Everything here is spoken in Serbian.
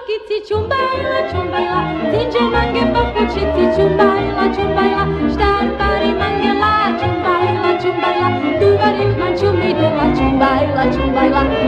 chizzi ciumbaila, zinge mange papu chizzi ciumbaila, star pari mangela, ciumbaila, duvarik man ciumidela, ciumbaila,